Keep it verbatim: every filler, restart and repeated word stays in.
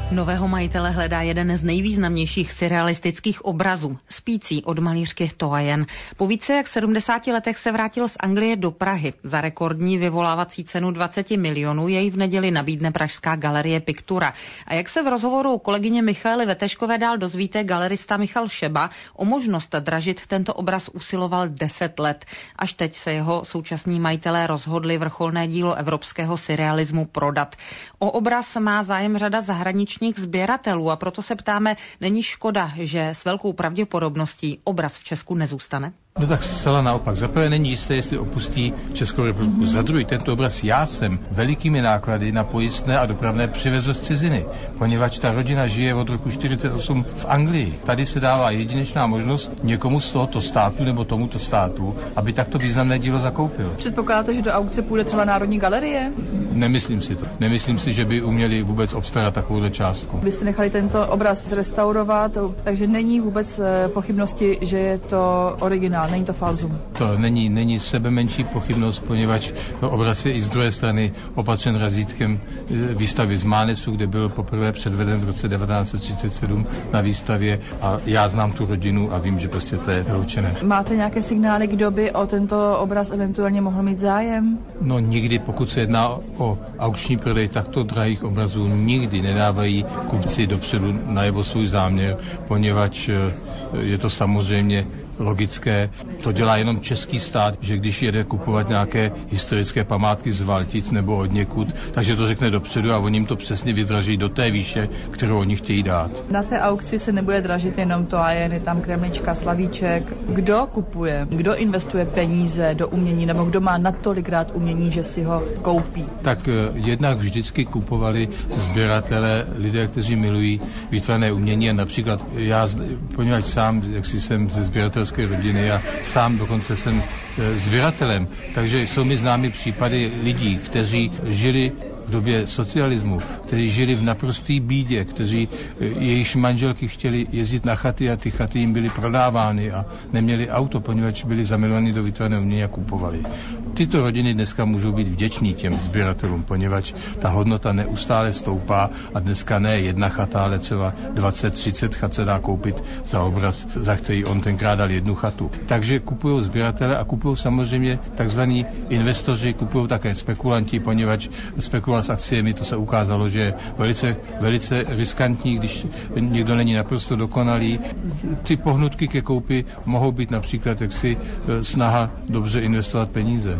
Nového majitele hledá jeden z nejvýznamnějších surrealistických obrazů, Spící od malířky Toajen. Po více jak sedmdesáti letech se vrátil z Anglie do Prahy. Za rekordní vyvolávací cenu dvacet milionů jej v neděli nabídne pražská galerie Pictura. A jak se v rozhovoru kolegyně Michaely Veteškové dál dozvíte, galerista Michal Šeba o možnost dražit tento obraz usiloval deset let. Až teď se jeho současní majitelé rozhodli vrcholné dílo evropského surrealismu prodat. O obraz má zájem řada zahraničních sběratelů a proto se ptáme, není škoda, že s velkou pravděpodobností obraz v Česku nezůstane? No tak zcela naopak. Za prvé není jisté, jestli opustí Českou republiku. Mm-hmm. Za druhý, tento obraz já jsem velikými náklady na pojistné a dopravné přivezl z ciziny, poněvadž ta rodina žije od roku čtyřicet osm v Anglii. Tady se dává jedinečná možnost někomu z tohoto státu nebo tomuto státu, aby takto významné dílo zakoupil. Předpokládáte, že do aukce půjde třeba Národní galerie? Nemyslím si to. Nemyslím si, že by uměli vůbec obstarat takovou částku. Vy jste nechali tento obraz restaurovat, takže není vůbec pochybnosti, že je to originál. Není to falzum. To není, není sebe menší pochybnost, poněvadž obraz je i z druhé strany opatřen razítkem výstavy z Mánesu, kde byl poprvé předveden v roce devatenáct set třicet sedm na výstavě a já znám tu rodinu a vím, že prostě to je vyloučené. Máte nějaké signály, kdo by o tento obraz eventuálně mohl mít zájem? No nikdy, pokud se jedná o aukční prodej takto drahých obrazů, nikdy nedávají kupci dopředu najevo svůj záměr, poněvadž je to samozřejmě logické. To dělá jenom český stát, že když jede kupovat nějaké historické památky z Valtic nebo od někud, takže to řekne dopředu a oni jim to přesně vydraží do té výše, kterou oni chtějí dát. Na té aukci se nebude dražit jenom to a jen je tam Kremlička, Slavíček. Kdo kupuje? Kdo investuje peníze do umění nebo kdo má natolikrát umění, že si ho koupí? Tak jednak vždycky kupovali sběratele, lidé, kteří milují výtvarné umění a například já, poněvadž sám, jak si jsem ze sběratelské rodiny a sám dokonce jsem sběratelem, takže jsou mi známy případy lidí, kteří žili v době socialismu, kteří žili v naprosté bídě, kteří jejichž manželky chtěli jezdit na chaty a ty chaty jim byly prodávány a neměli auto, poněvadž byli zamilovaní do výtvarného umění a kupovali. Tyto rodiny dneska můžou být vděční těm sběratelům, poněvadž ta hodnota neustále stoupá a dneska ne jedna chata, ale třeba dvacet třicet chat se dá koupit za obraz, za který on tenkrát dal jednu chatu. Takže kupují sběratele a kupují samozřejmě takzvaní investoři, kupují také spekulanti, poněvadž spekulace s akciemi, to se ukázalo, že je velice, velice riskantní, když někdo není naprosto dokonalý. Ty pohnutky ke koupi mohou být například jaksi snaha dobře investovat peníze.